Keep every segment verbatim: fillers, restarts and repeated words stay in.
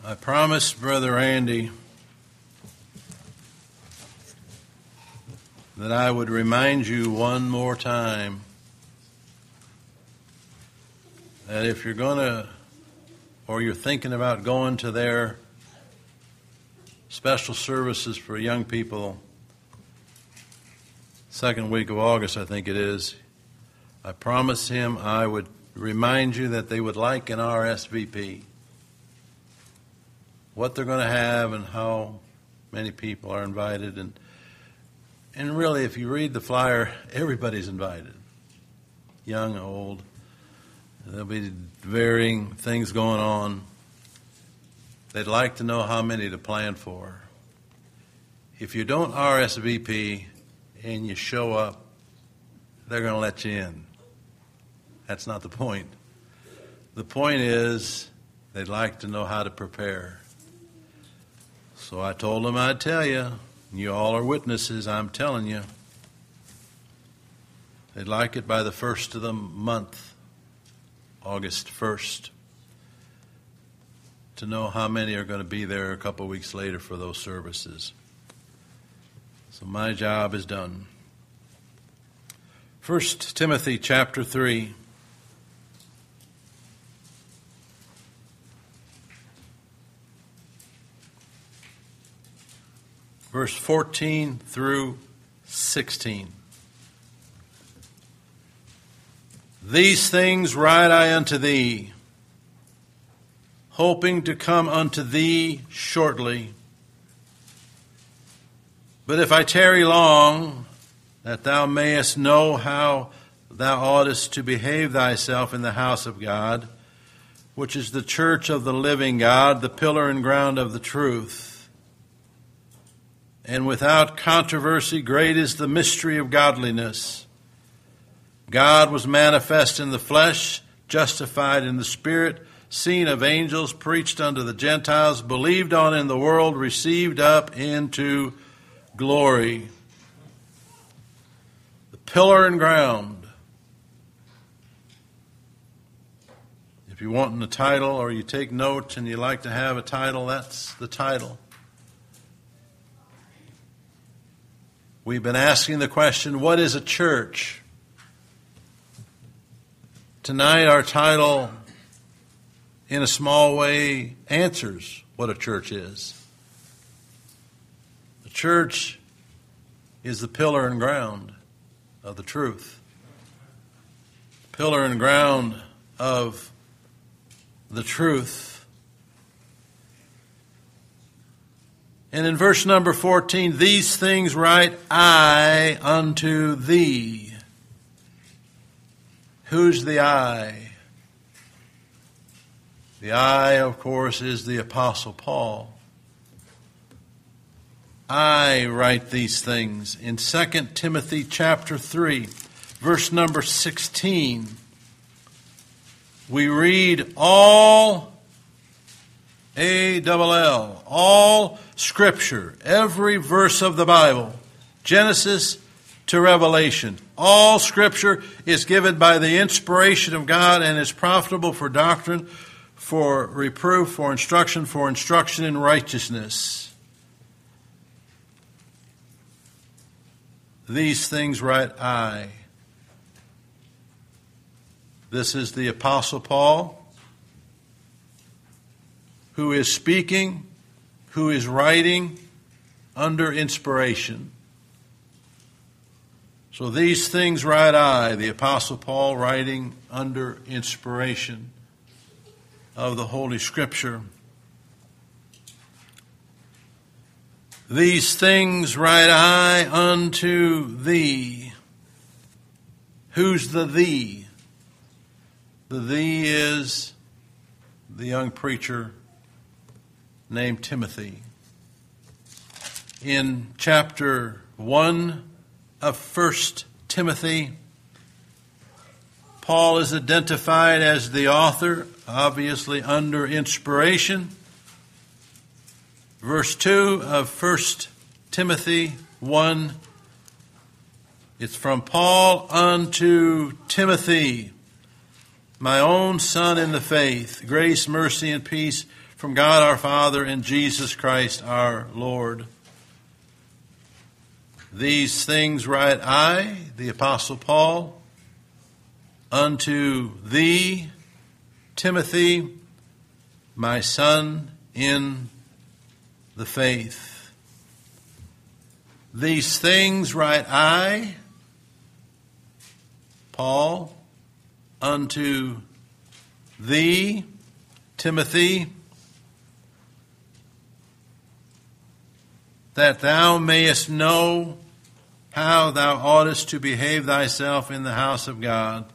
I promised Brother Andy that I would remind you one more time that if you're going to, or you're thinking about going to their special services for young people, second week of August, I think it is, I promised him I would remind you that they would like an R S V P. What they're going to have and how many people are invited. And and really, if you read the flyer, everybody's invited. Young, old. There'll be varying things going on. They'd like to know how many to plan for. If you don't R S V P and you show up, they're going to let you in. That's not the point. The point is they'd like to know how to prepare. So I told them I'd tell you. You all are witnesses, I'm telling you. They'd like it by the first of the month, August first, to know how many are going to be there a couple weeks later for those services. So my job is done. First Timothy chapter three. Verse fourteen through sixteen. These things write I unto thee, hoping to come unto thee shortly. But if I tarry long, that thou mayest know how thou oughtest to behave thyself in the house of God, which is the church of the living God, the pillar and ground of the truth. And without controversy, great is the mystery of godliness. God was manifest in the flesh, justified in the spirit, seen of angels, preached unto the Gentiles, believed on in the world, received up into glory. The pillar and ground. If you want a title or you take notes and you like to have a title, that's the title. We've been asking the question, what is a church? Tonight our title, in a small way, answers what a church is. The church is the pillar and ground of the truth. Pillar and ground of the truth. And in verse number fourteen, these things write I unto thee. Who's the I? The I, of course, is the Apostle Paul. I write these things. In Second Timothy chapter three, verse number sixteen, we read all, A L L, all Scripture, every verse of the Bible, Genesis to Revelation. All Scripture is given by the inspiration of God and is profitable for doctrine, for reproof, for instruction, for instruction in righteousness. These things write I. This is the Apostle Paul, who is speaking, who is writing under inspiration. So these things write I, the Apostle Paul, writing under inspiration of the Holy Scripture. These things write I unto thee. Who's the thee? The thee is the young preacher named Timothy. In chapter one of First Timothy, Paul is identified as the author, obviously under inspiration. Verse two of First Timothy one, it's from Paul unto Timothy, my own son in the faith, grace, mercy, and peace from God our Father and Jesus Christ our Lord. These things write I, the Apostle Paul, unto thee, Timothy, my son in the faith. These things write I, Paul, unto thee, Timothy, that thou mayest know how thou oughtest to behave thyself in the house of God.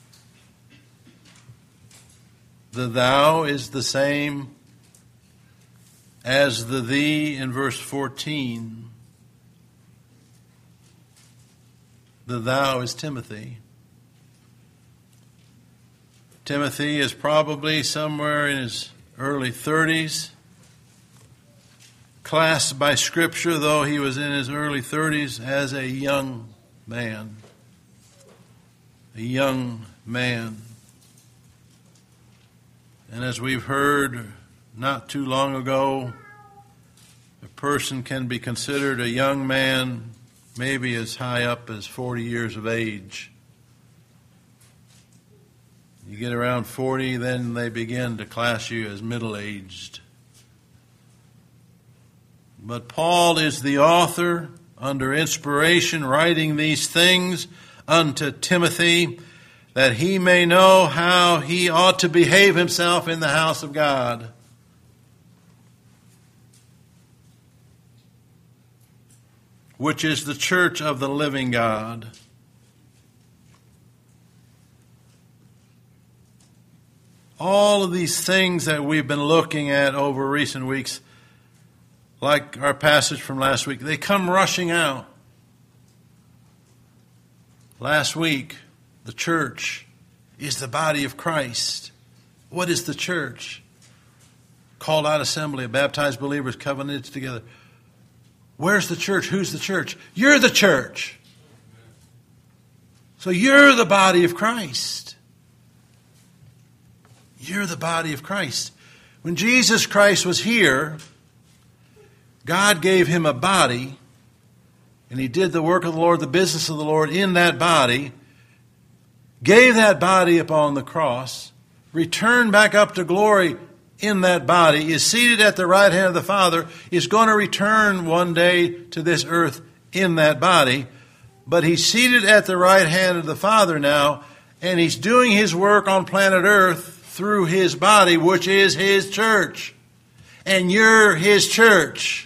The thou is the same as the thee in verse fourteen. The thou is Timothy. Timothy is probably somewhere in his early thirties. Classed by Scripture, though he was in his early thirties, as a young man. A young man. And as we've heard not too long ago, a person can be considered a young man maybe as high up as forty years of age. You get around forty, then they begin to class you as middle-aged. But Paul is the author, under inspiration, writing these things unto Timothy, that he may know how he ought to behave himself in the house of God. Which is the church of the living God. All of these things that we've been looking at over recent weeks, like our passage from last week, they come rushing out. Last week, the church is the body of Christ. What is the church? Called out assembly of baptized believers covenanted together. Where's the church? Who's the church? You're the church. So you're the body of Christ. You're the body of Christ. When Jesus Christ was here, God gave him a body, and he did the work of the Lord, the business of the Lord in that body, gave that body upon the cross, returned back up to glory in that body, is seated at the right hand of the Father, is going to return one day to this earth in that body, but he's seated at the right hand of the Father now, and he's doing his work on planet earth through his body, which is his church. And you're his church.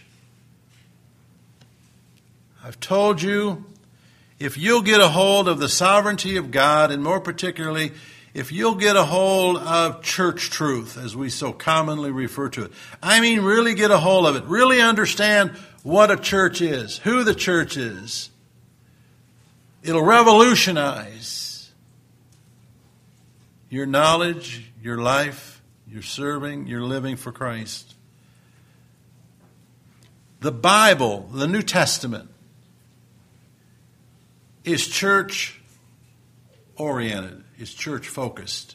I've told you, if you'll get a hold of the sovereignty of God, and more particularly, if you'll get a hold of church truth, as we so commonly refer to it, I mean really get a hold of it, really understand what a church is, who the church is, it'll revolutionize your knowledge, your life, your serving, your living for Christ. The Bible, the New Testament, is church-oriented, is church-focused.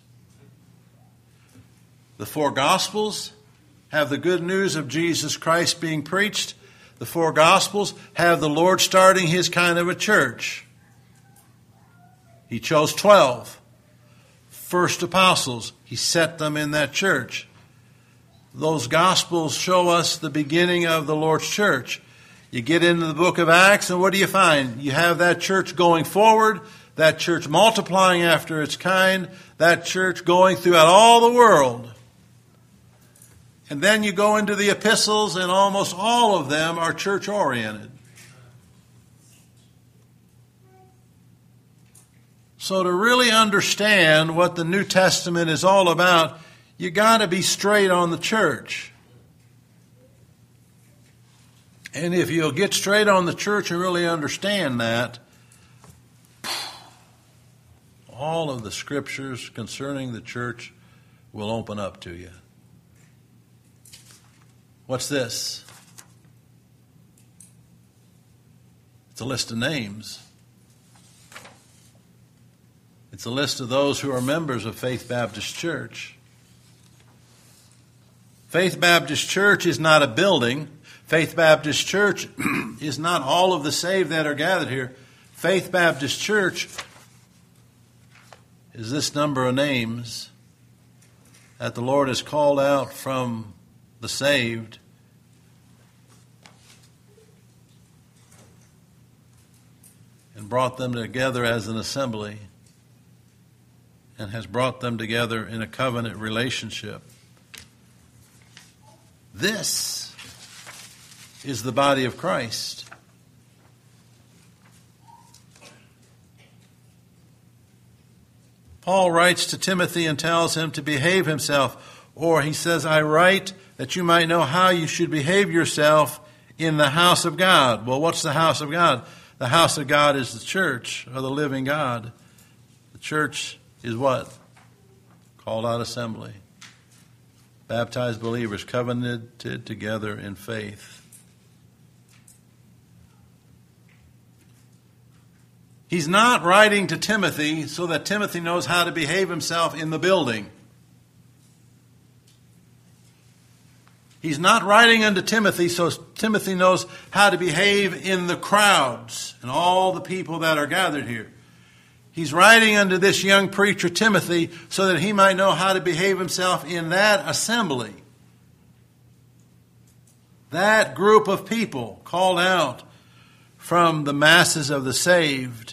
The four Gospels have the good news of Jesus Christ being preached. The four Gospels have the Lord starting his kind of a church. He chose twelve. First apostles, he set them in that church. Those Gospels show us the beginning of the Lord's church. You get into the book of Acts, and what do you find? You have that church going forward, that church multiplying after its kind, that church going throughout all the world. And then you go into the epistles, and almost all of them are church-oriented. So to really understand what the New Testament is all about, you got to be straight on the church. And if you'll get straight on the church and really understand that, all of the scriptures concerning the church will open up to you. What's this? It's a list of names. It's a list of those who are members of Faith Baptist Church. Faith Baptist Church is not a building. Faith Baptist Church is not all of the saved that are gathered here. Faith Baptist Church is this number of names that the Lord has called out from the saved and brought them together as an assembly and has brought them together in a covenant relationship. This is the body of Christ. Paul writes to Timothy and tells him to behave himself, or he says, I write that you might know how you should behave yourself in the house of God. Well, what's the house of God? The house of God is the church, or the living God. The church is what? Called out assembly. Baptized believers covenanted together in faith. He's not writing to Timothy so that Timothy knows how to behave himself in the building. He's not writing unto Timothy so Timothy knows how to behave in the crowds and all the people that are gathered here. He's writing unto this young preacher Timothy so that he might know how to behave himself in that assembly. That group of people called out from the masses of the saved.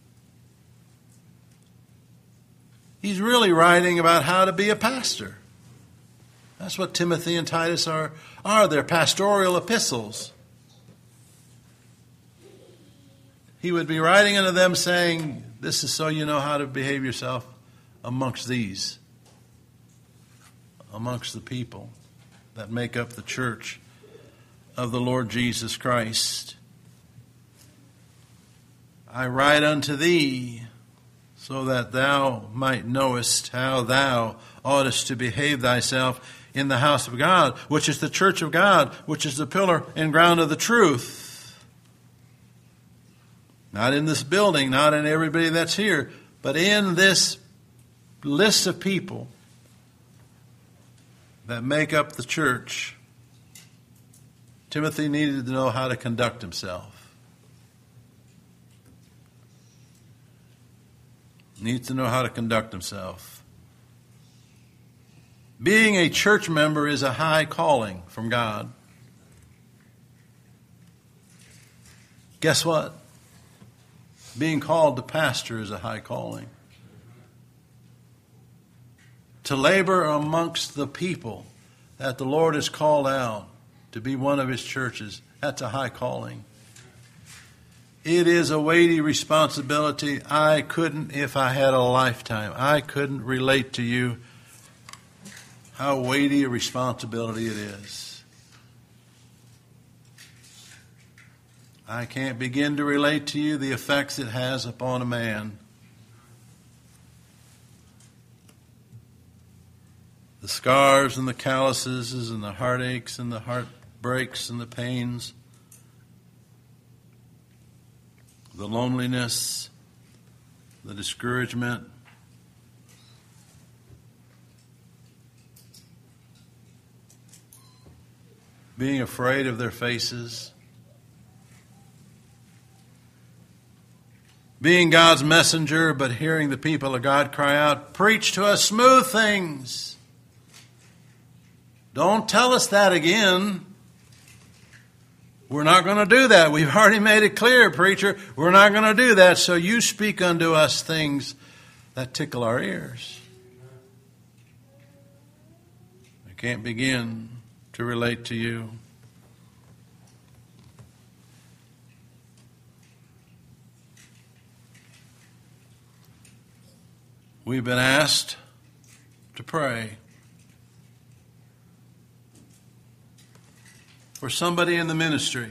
He's really writing about how to be a pastor. That's what Timothy and Titus are. are. They're pastoral epistles. He would be writing unto them saying, this is so you know how to behave yourself amongst these, amongst the people that make up the church of the Lord Jesus Christ. I write unto thee, so that thou might knowest how thou oughtest to behave thyself in the house of God, which is the church of God, which is the pillar and ground of the truth. Not in this building, not in everybody that's here, but in this list of people that make up the church. Timothy needed to know how to conduct himself. Needs to know how to conduct himself. Being a church member is a high calling from God. Guess what? Being called to pastor is a high calling. To labor amongst the people that the Lord has called out to be one of his churches, that's a high calling. It is a weighty responsibility. I couldn't, if I had a lifetime, I couldn't relate to you how weighty a responsibility it is. I can't begin to relate to you the effects it has upon a man. The scars and the calluses and the heartaches and the heartbreaks and the pains, the loneliness, the discouragement, being afraid of their faces, being God's messenger, but hearing the people of God cry out, preach to us smooth things. Don't tell us that again. We're not going to do that. We've already made it clear, preacher. We're not going to do that. So you speak unto us things that tickle our ears. I can't begin to relate to you. We've been asked to pray for somebody in the ministry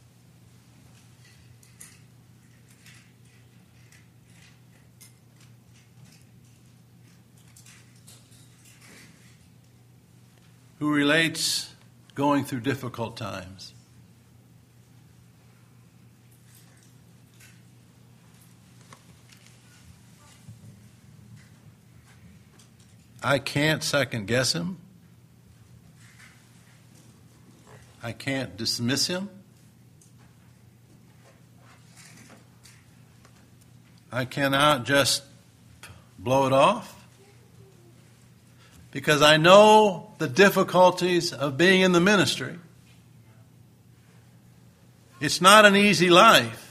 who relates going through difficult times. I can't second guess him. I can't dismiss him. I cannot just blow it off. Because I know the difficulties of being in the ministry. It's not an easy life.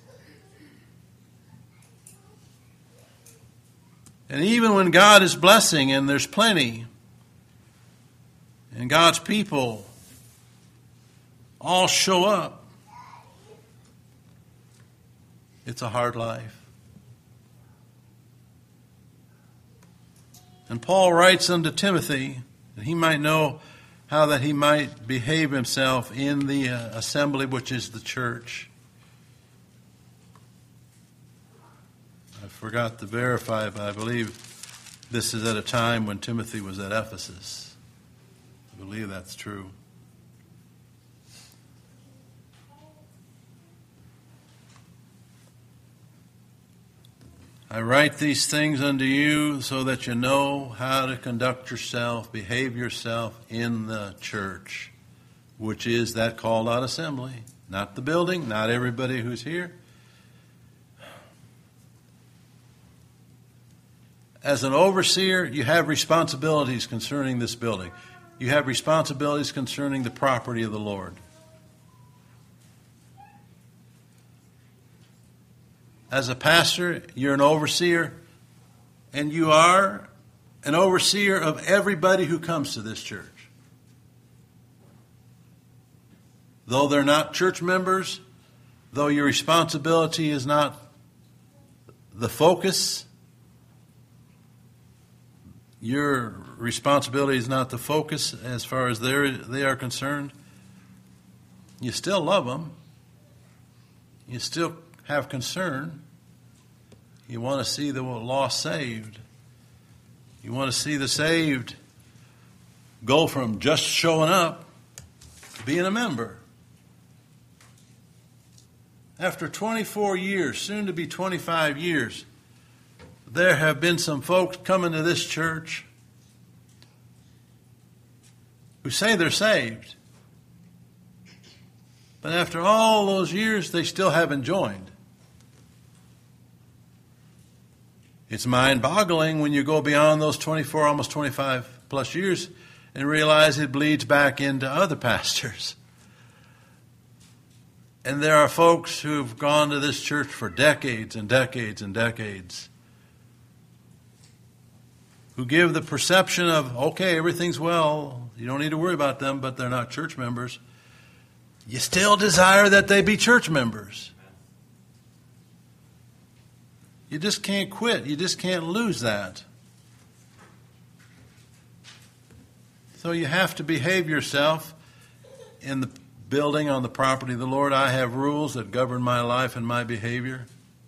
And even when God is blessing and there's plenty, and God's people all show up, it's a hard life. And Paul writes unto Timothy that he might know how that he might behave himself in the uh, assembly, which is the church. I forgot to verify, but I believe this is at a time when Timothy was at Ephesus. I believe that's true. I write these things unto you so that you know how to conduct yourself, behave yourself in the church, which is that called out assembly. Not the building, not everybody who's here. As an overseer, you have responsibilities concerning this building. You have responsibilities concerning the property of the Lord. As a pastor, you're an overseer, and you are an overseer of everybody who comes to this church. Though they're not church members, though your responsibility is not the focus, your responsibility is not the focus as far as they're, they are concerned, you still love them. You still have concern. You want to see the lost saved. You want to see the saved go from just showing up to being a member. After twenty-four years, soon to be twenty-five years, there have been some folks coming to this church who say they're saved. But after all those years, they still haven't joined. It's mind-boggling when you go beyond those twenty-four, almost twenty-five plus years and realize it bleeds back into other pastors. And there are folks who've gone to this church for decades and decades and decades who give the perception of, okay, everything's well, you don't need to worry about them, but they're not church members. You still desire that they be church members. You just can't quit. You just can't lose that. So you have to behave yourself in the building, on the property of the Lord. I have rules that govern my life and my behavior.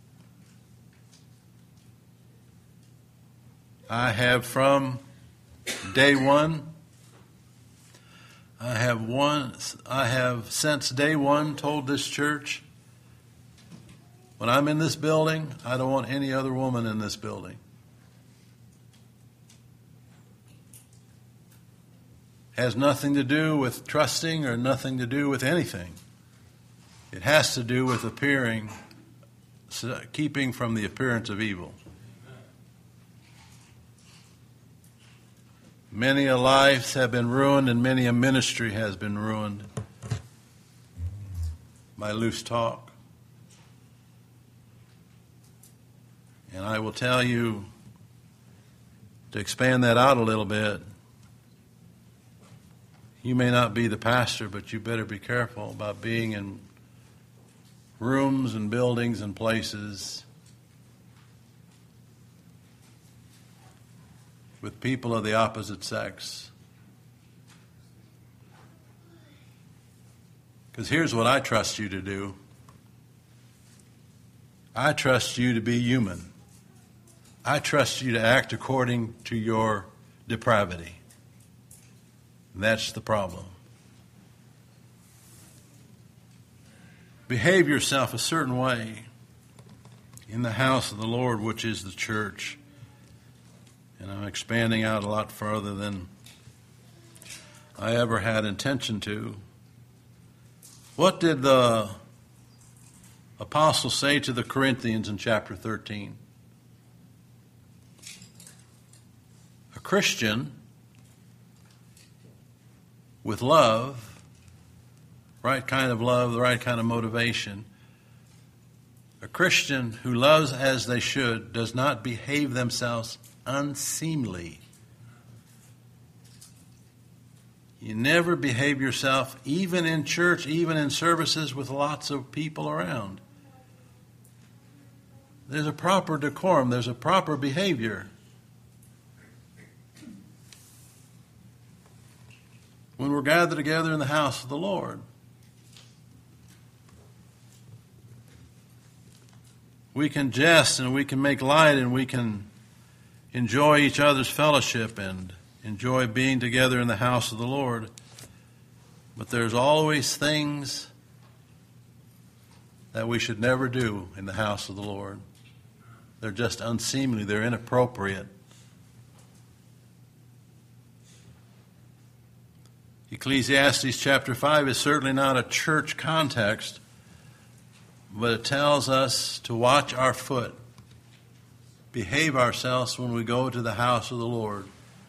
I have from day one, I have one, I have since day one told this church, when I'm in this building, I don't want any other woman in this building. Has nothing to do with trusting or nothing to do with anything. It has to do with appearing, keeping from the appearance of evil. Many a lives have been ruined and many a ministry has been ruined by loose talk. And I will tell you, to expand that out a little bit, you may not be the pastor, but you better be careful about being in rooms and buildings and places with people of the opposite sex. Because here's what I trust you to do. I trust you to be human. I trust you to act according to your depravity. That's the problem. Behave yourself a certain way in the house of the Lord, which is the church. And I'm expanding out a lot further than I ever had intention to. What did the apostle say to the Corinthians in chapter thirteen? A Christian with love, right kind of love, the right kind of motivation, a Christian who loves as they should does not behave themselves unseemly. You never behave yourself, even in church, even in services with lots of people around. There's a proper decorum. There's a proper behavior. When we're gathered together in the house of the Lord, we can jest and we can make light and we can enjoy each other's fellowship and enjoy being together in the house of the Lord. But there's always things that we should never do in the house of the Lord. They're just unseemly. They're inappropriate. Ecclesiastes chapter five is certainly not a church context, but it tells us to watch our foot, behave ourselves when we go to the house of the Lord,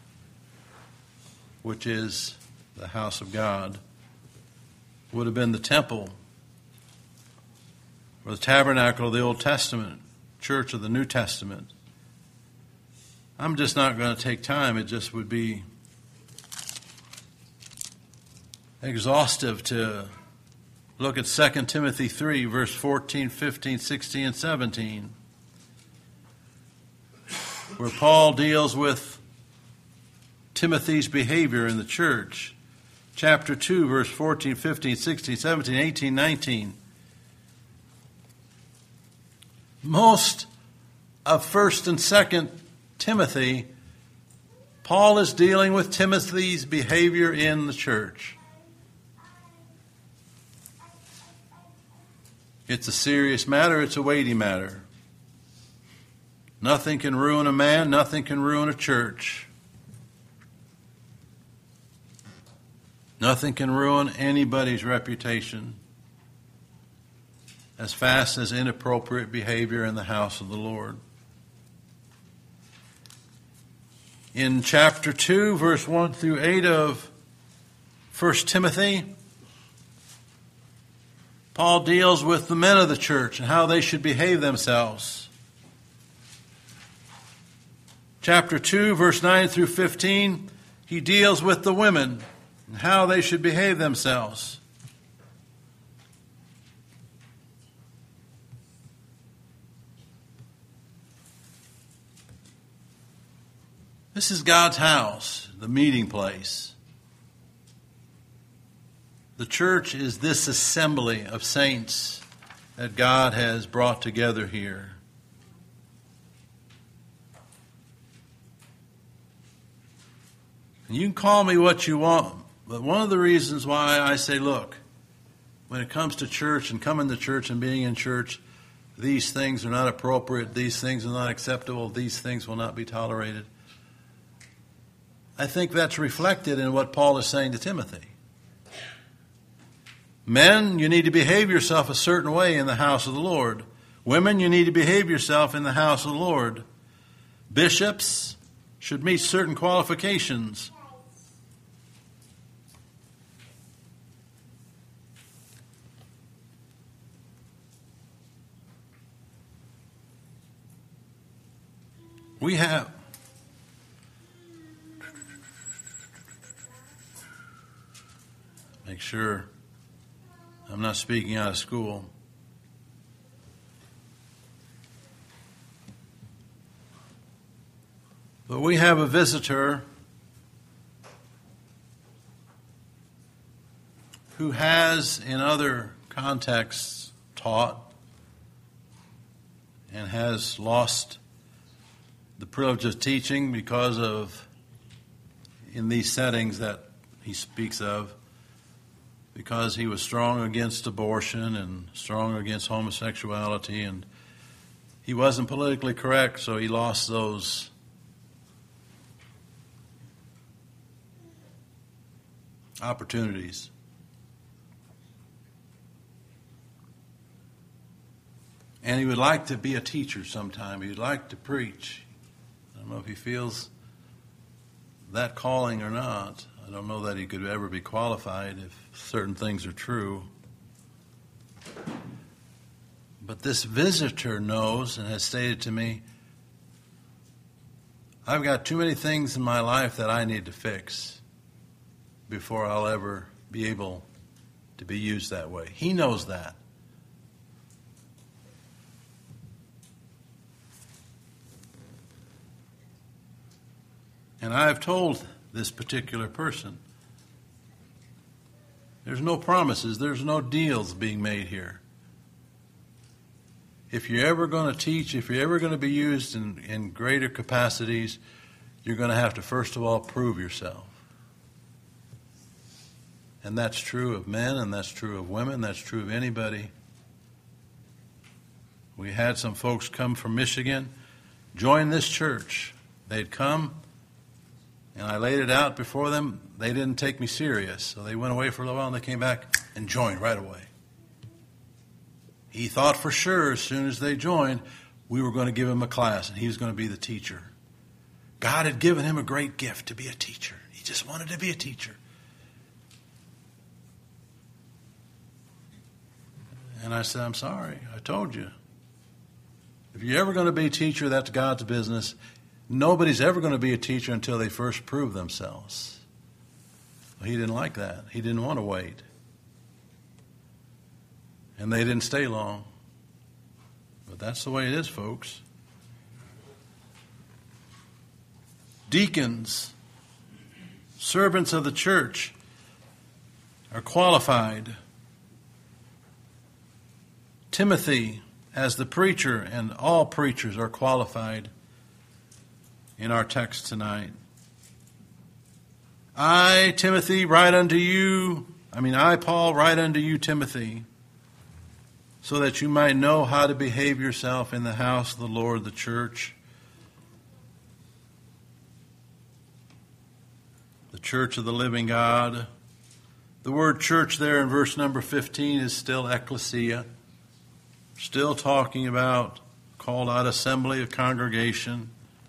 which is the house of God. Would have been the temple or the tabernacle of the Old Testament, church of the New Testament. I'm just not going to take time. It just would be exhaustive to look at Second Timothy three, verse fourteen, fifteen, sixteen, and seventeen, where Paul deals with Timothy's behavior in the church. Chapter two, verse fourteen, fifteen, sixteen, seventeen, eighteen, nineteen. Most of First and Second Timothy, Paul is dealing with Timothy's behavior in the church. It's a serious matter. It's a weighty matter. Nothing can ruin a man. Nothing can ruin a church. Nothing can ruin anybody's reputation as fast as inappropriate behavior in the house of the Lord. In chapter two, verse one through eight of First Timothy, Paul deals with the men of the church and how they should behave themselves. Chapter two, verse nine through fifteen, he deals with the women and how they should behave themselves. This is God's house, the meeting place. The church is this assembly of saints that God has brought together here. And you can call me what you want, but one of the reasons why I say, look, when it comes to church and coming to church and being in church, these things are not appropriate, these things are not acceptable, these things will not be tolerated. I think that's reflected in what Paul is saying to Timothy. Men, you need to behave yourself a certain way in the house of the Lord. Women, you need to behave yourself in the house of the Lord. Bishops should meet certain qualifications. We have make sure I'm not speaking out of school. But we have a visitor who has, in other contexts, taught and has lost the privilege of teaching because of, in these settings that he speaks of, because he was strong against abortion and strong against homosexuality, and he wasn't politically correct, so he lost those opportunities. And he would like to be a teacher sometime. He would like to preach. I don't know if he feels that calling or not. I don't know that he could ever be qualified if certain things are true. But this visitor knows and has stated to me, I've got too many things in my life that I need to fix before I'll ever be able to be used that way. He knows that. And I've told this particular person, there's no promises, there's no deals being made here. If you're ever going to teach, if you're ever going to be used in, in greater capacities, you're going to have to first of all prove yourself. And that's true of men, and that's true of women, that's true of anybody. We had some folks come from Michigan, join this church. They'd come, and I laid it out before them. They didn't take me serious, so they went away for a little while, and they came back and joined right away. He thought for sure as soon as they joined, we were going to give him a class, and he was going to be the teacher. God had given him a great gift to be a teacher. He just wanted to be a teacher. And I said, I'm sorry, I told you. If you're ever going to be a teacher, that's God's business. Nobody's ever going to be a teacher until they first prove themselves. Well, he didn't like that. He didn't want to wait. And they didn't stay long. But that's the way it is, folks. Deacons, servants of the church, are qualified. Timothy, as the preacher, and all preachers are qualified in our text tonight. I, Timothy, write unto you, I mean, I, Paul, write unto you, Timothy, so that you might know how to behave yourself in the house of the Lord, the church, the church of the living God. The word church there in verse number fifteen is still ecclesia, still talking about called out assembly of congregation,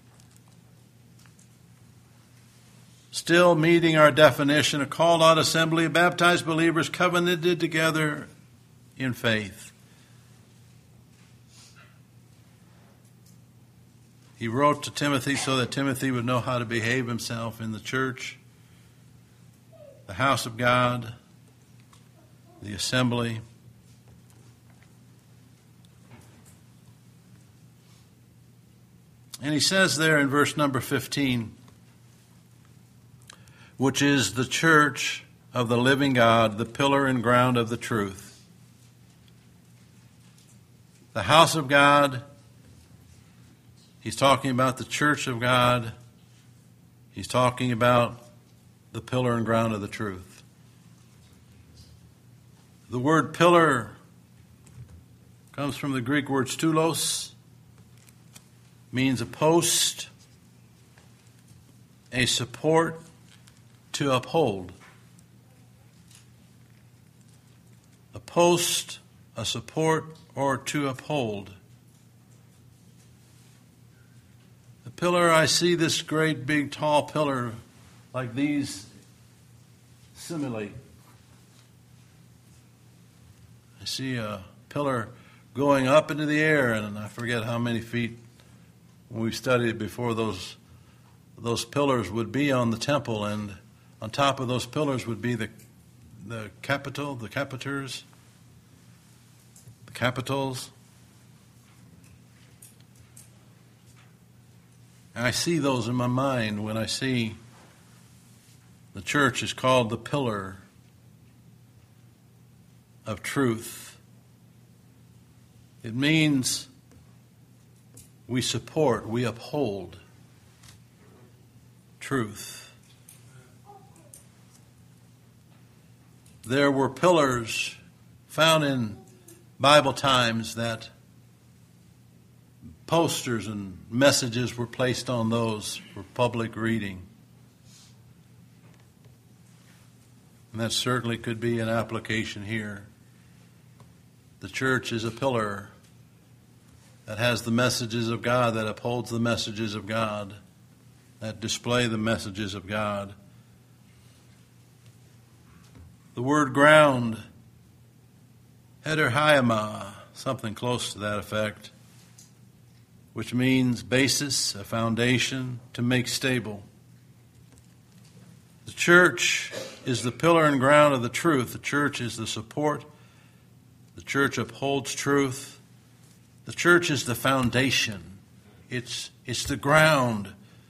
still meeting our definition, a called out assembly of baptized believers covenanted together in faith. He wrote to Timothy so that Timothy would know how to behave himself in the church, the house of God, the assembly. And he says there in verse number fifteen, which is the church of the living God, the pillar and ground of the truth. The house of God. He's talking about the church of God. He's talking about the pillar and ground of the truth. The word pillar comes from the Greek word stulos, means a post, a support to uphold. A post, a support, or to uphold. The pillar, I see this great big tall pillar like these simulate. I see a pillar going up into the air, and I forget how many feet. When we studied it before, those those pillars would be on the temple, and on top of those pillars would be the the capital, the capiters, the capitals. And I see those in my mind when I see the church is called the pillar of truth. It means we support, we uphold truth. There were pillars found in Bible times that posters and messages were placed on those for public reading. And that certainly could be an application here. The church is a pillar that has the messages of God, that upholds the messages of God, that display the messages of God. The word ground, heder hayama, something close to that effect, which means basis, a foundation, to make stable. The church is the pillar and ground of the truth. The church is the support. The church upholds truth. The church is the foundation. It's, it's the ground.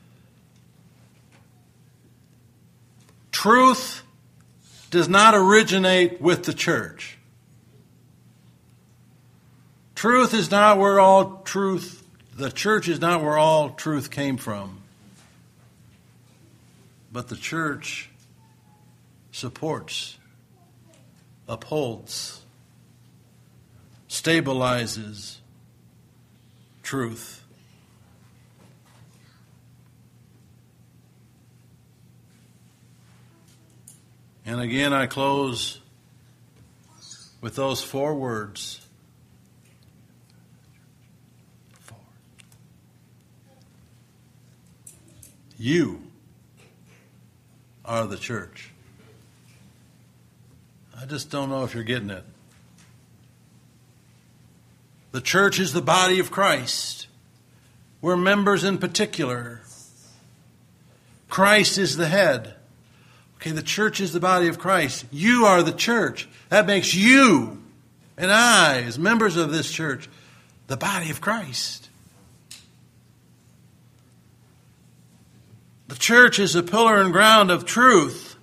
Truth does not originate with the church. Truth is not where all truth, the church is not where all truth came from. But the church supports, upholds, stabilizes truth. And again, I close with those four words. Four. You are the church. I just don't know if you're getting it. The church is the body of Christ. We're members in particular. Christ is the head. Okay, the church is the body of Christ. You are the church. That makes you and I, as members of this church, the body of Christ. The church is a pillar and ground of truth.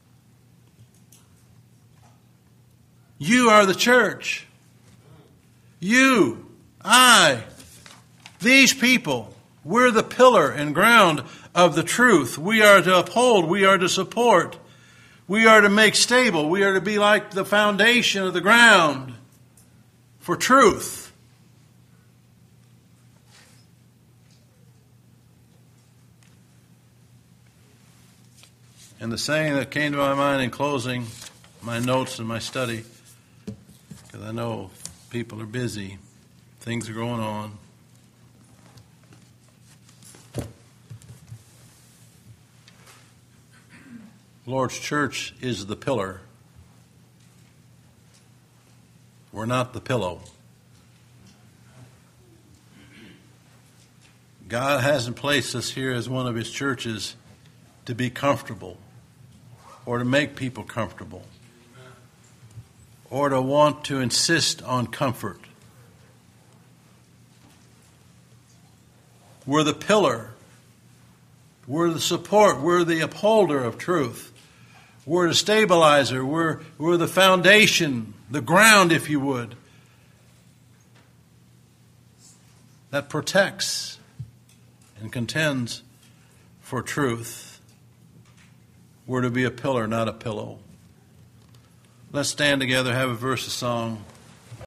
You are the church. You, I, these people, we're the pillar and ground of the truth. We are to uphold. We are to support. We are to make stable. We are to be like the foundation of the ground for truth. And the saying that came to my mind in closing my notes and my study, because I know people are busy, things are going on. Lord's church is the pillar. We're not the pillow. God hasn't placed us here as one of his churches to be comfortable or to make people comfortable or to want to insist on comfort. We're the pillar. We're the support. We're the upholder of truth. We're the stabilizer. We're, we're the foundation, the ground, if you would, that protects and contends for truth. We're to be a pillar, not a pillow. Let's stand together, have a verse of song.